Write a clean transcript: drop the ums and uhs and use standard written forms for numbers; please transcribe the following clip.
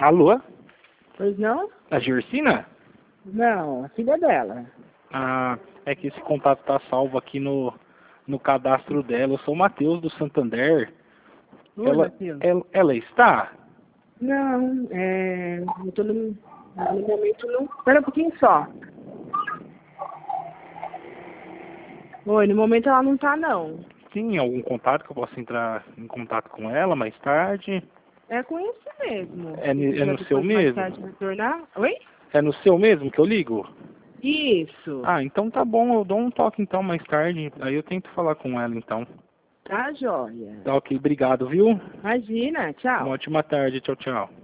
Alô? Pois não? A Gersina? Não, a filha dela. Ah, é que esse contato tá salvo aqui no cadastro dela. Eu sou o Matheus do Santander. Oi, Matheus. Ela está? Não, eu tô no momento não. Espera um pouquinho só. Oi, no momento ela não tá não. Tem algum contato que eu possa entrar em contato com ela mais tarde? É com esse mesmo. É, Se é quiser no seu depois mais mesmo? tarde retornar. Oi? É no seu mesmo que eu ligo? Isso. Ah, então tá bom, eu dou um toque então mais tarde. Aí eu tento falar com ela então. Tá, joia. Tá ok, obrigado, viu? Imagina, Uma tchau. ótima tarde, tchau, tchau.